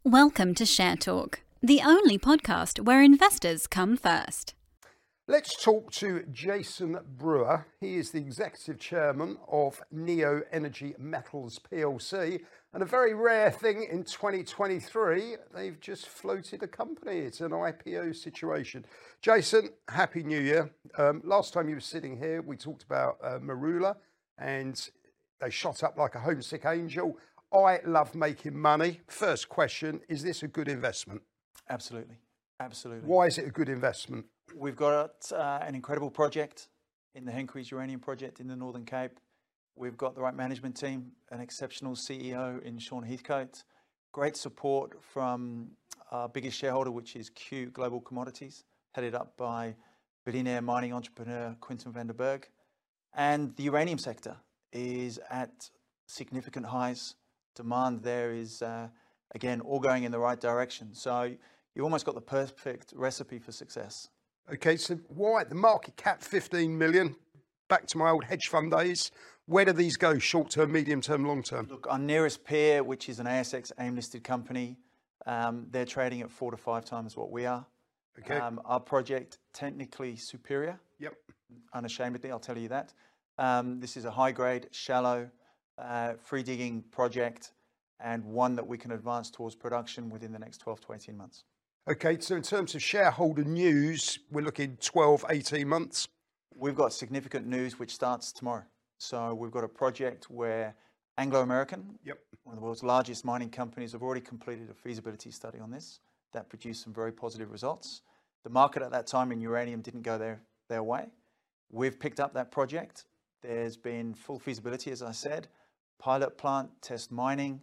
Welcome to Share Talk, the only podcast where investors come first. Let's talk to Jason Brewer. He is the Executive Chairman of Neo Energy Metals PLC. And a very rare thing in 2023, they've just floated a company. It's an IPO situation. Jason, Happy New Year. Last time you were sitting here, we talked about Marula, and they shot up like a homesick angel. I love making money. First question, is this a good investment? Absolutely. Absolutely. Why is it a good investment? We've got an incredible project in the Henkrys Uranium Project in the Northern Cape. We've got the right management team, an exceptional CEO in Sean Heathcote, great support from our biggest shareholder, which is Q Global Commodities, headed up by billionaire mining entrepreneur Quinton van der Berg. And the uranium sector is at significant highs. Demand there is, again, all going in the right direction. So you almost got the perfect recipe for success. Okay, so why the market cap 15 million? Back to my old hedge fund days. Where do these go? Short term, medium term, long term? Look, our nearest peer, which is an ASX AIM listed company, they're trading at 4 to 5 times what we are. Okay. Our project, technically superior. Yep. Unashamedly, I'll tell you that. This is a high grade, shallow, free digging project, and one that we can advance towards production within the next 12 to 18 months. Okay, so in terms of shareholder news, we're looking 12, 18 months. We've got significant news which starts tomorrow. So we've got a project where Anglo American, one of the world's largest mining companies, have already completed a feasibility study on this that produced some very positive results. The market at that time in uranium didn't go their way. We've picked up that project. There's been full feasibility, as I said, pilot plant, test mining,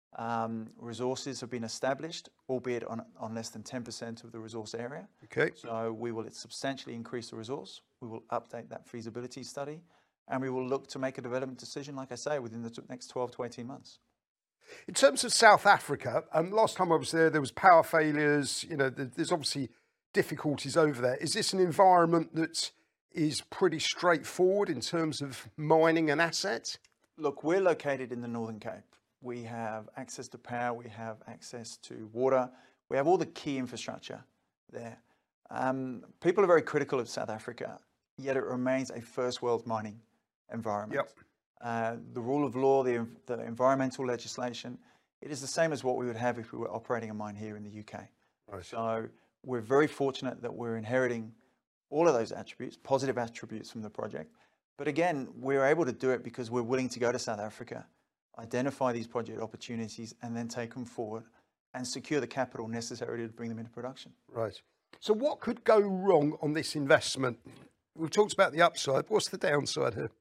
resources have been established, albeit on less than 10% of the resource area. Okay. So we will substantially increase the resource. We will update that feasibility study, and we will look to make a development decision, like I say, within the next 12 to 18 months. In terms of South Africa, last time I was there was power failures. You know, there's obviously difficulties over there. Is this an environment that is pretty straightforward in terms of mining and assets? Look, we're located in the Northern Cape. We have access to power, we have access to water, we have all the key infrastructure there. People are very critical of South Africa, yet it remains a first world mining environment. Yep. The rule of law, the environmental legislation, it is the same as what we would have if we were operating a mine here in the UK. Right. So we're very fortunate that we're inheriting all of those attributes, positive attributes from the project. But again, we're able to do it because we're willing to go to South Africa, identify these project opportunities, and then take them forward and secure the capital necessary to bring them into production. Right. So what could go wrong on this investment? We've talked about the upside. What's the downside here?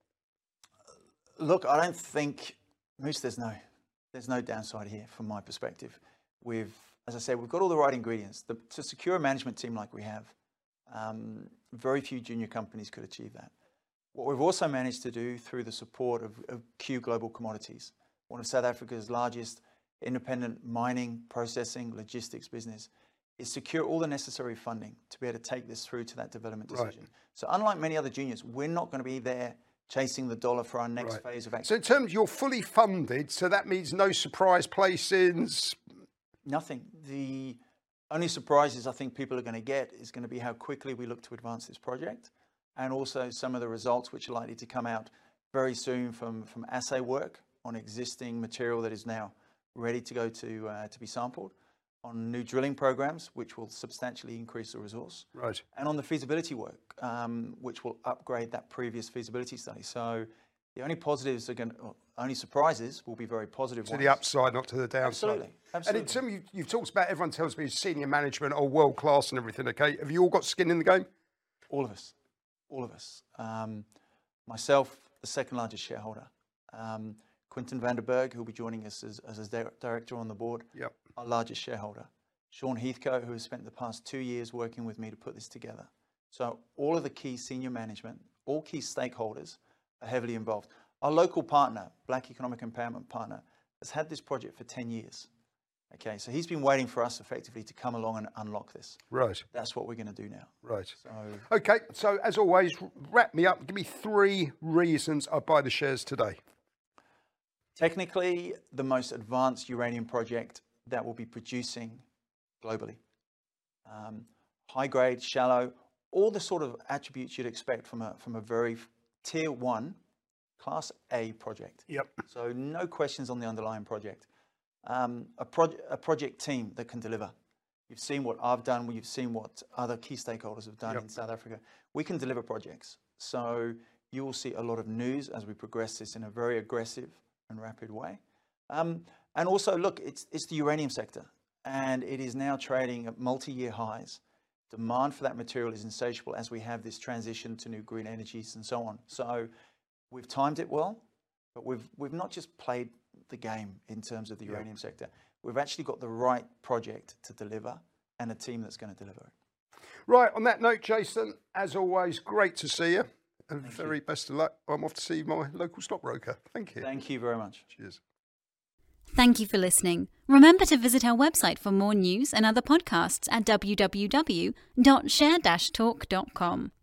Look, I don't think, Moose, there's no downside here from my perspective. As I said, we've got all the right ingredients. To secure a management team like we have, very few junior companies could achieve that. What we've also managed to do through the support of Q Global Commodities, one of South Africa's largest independent mining, processing, logistics business, is secure all the necessary funding to be able to take this through to that development decision. Right. So unlike many other juniors, we're not going to be there chasing the dollar for our next phase of action. So in terms, you're fully funded, so that means no surprise placings? Nothing. The only surprises I think people are going to get is going to be how quickly we look to advance this project, and also some of the results which are likely to come out very soon from assay work on existing material that is now ready to go to be sampled, on new drilling programs, which will substantially increase the resource, Right. and on the feasibility work, which will upgrade that previous feasibility study. So the only positives only surprises will be very positive. To the upside, not to the downside. Absolutely. And in terms, you've talked about, everyone tells me senior management are world class and everything. Okay, have you all got skin in the game? All of us. Myself, the second largest shareholder. Quinton van der Berg, who will be joining us as a director on the board, Yep. our largest shareholder. Sean Heathcote, who has spent the past 2 years working with me to put this together. So all of the key senior management, all key stakeholders are heavily involved. Our local partner, Black Economic Empowerment Partner, has had this project for 10 years. Okay, so he's been waiting for us effectively to come along and unlock this. Right. That's what we're going to do now. Right. So, okay, so as always, wrap me up. Give me 3 reasons I'd buy the shares today. Technically, the most advanced uranium project that will be producing globally. High grade, shallow, all the sort of attributes you'd expect from a very tier 1 Class A project. Yep. So no questions on the underlying project. A project team that can deliver. You've seen what I've done, you've seen what other key stakeholders have done in South Africa. We can deliver projects. So you will see a lot of news as we progress this in a very aggressive and rapid way. And also, look, it's the uranium sector, and it is now trading at multi-year highs. Demand for that material is insatiable as we have this transition to new green energies and so on. So we've timed it well, but we've not just played the game in terms of the uranium sector. We've actually got the right project to deliver and a team that's going to deliver it. Right, on that note, Jason, as always, great to see you. And very best of luck. I'm off to see my local stockbroker. Thank you. Thank you very much. Cheers. Thank you for listening. Remember to visit our website for more news and other podcasts at www.share-talk.com.